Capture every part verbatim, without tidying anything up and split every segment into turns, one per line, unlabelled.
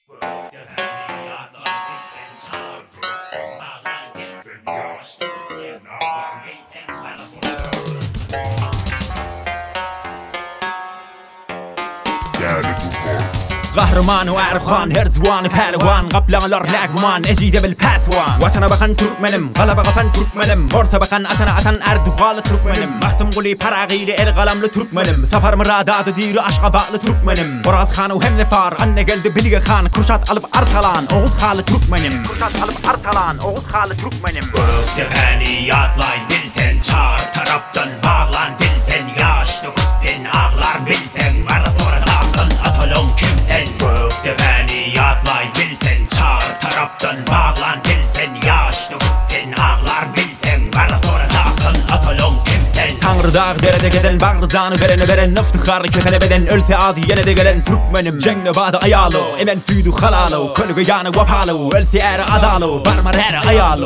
قهرمان وعرفان هرزوان پهلوان قبلانlar لعبمان ecide bil paswan Vatana bakan Türkmenim galaba kapan Türkmenim Orta bakan atana atan erduhalı Türkmenim Mahtım guli parağıyla el galamlı Türkmenim Safar mıradadı diri aşka bağlı Türkmenim Murat Han'u hem nefar anne geldi Bilge Khan Kurşat alıp artalan Oğuz halı Türkmenim Kurşat alıp artalan Oğuz halı Türkmenim
Göktepeni yatlayın bilsen çağır taraftan bağlan bilsen Yaşlı kutten ağlar bilsen bana sonra dağılın atalım kimsen Göktepeni yatlayın bilsen çağır taraftan bağlan bilsen Yaşlı kutten ağlar bilsen bana sonra dağılın atalım kimsen
Tanrı dağ derede geden bağrı zanı verene veren Nıftıkar kefene beden ölse adi yine de gelen Türkmenim Cengne bağda ayalı emen süydü halalı Könüge yanı vapalı ölse eri adalı Barmar eri ayalı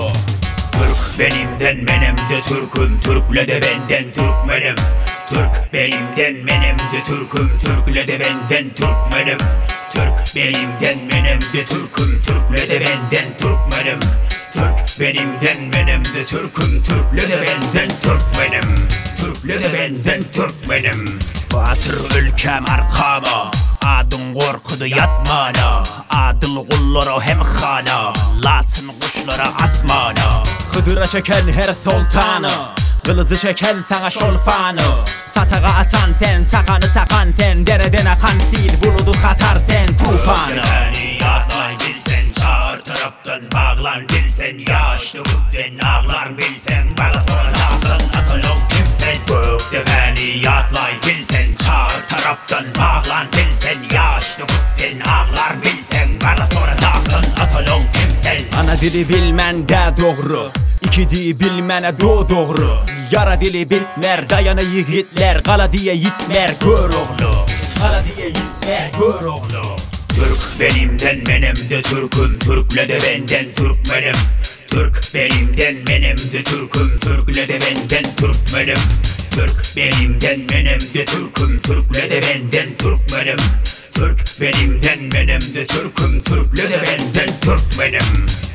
Türk benimden menem de Türk'üm Türk'le de benden Türkmenim Türk benimden menem de Türk'üm Türk'le de benden Türkmenim Türk benimden menem de Türk'üm Türk'le de benden Türkmenim Türk benimden menem de Türk'üm Türk'le de benden Türkmenim Türk'le de benden Türkmenim Batır ülkem arkama Adın korkudu yatmana Adıl kullara hem khana Latsın kuşlara asmana
Hıdıra çeken her sultanı Kılıcı çeken sana şolfanı Saçağa atan ten, çakanı çakan ten Dereden akan fil, buludu katar ten tufanı
Göktepeni yatlayın bilsen çağır taraftan bağlan bilsen Yaşlı kutten ağlar bilsen bana sonra dağılın atalım kimsen Göktepeni yatlayın bilsen çağır taraftan bağlan bilsen Yaşlı kutten ağlar bilsen bana sonra dağılın atalım kimsen
Ana dili bilmen de doğru İki dili bilmene do doğru Yara dili bilmer dayanı yiğitler Kala diye yitmer gör oğlu Kala diye yitmer gör oğlu
Türk benimden menem de Türk'üm Türk'le de benden Türkmenim Türk benimden menem de Türk'üm Türk'le de benden Türkmenim Türk benimden menem de Türk'üm Türk'le de benden Türkmenim Türk benimden menem de Türk'üm Türk'le de benden Türkmenim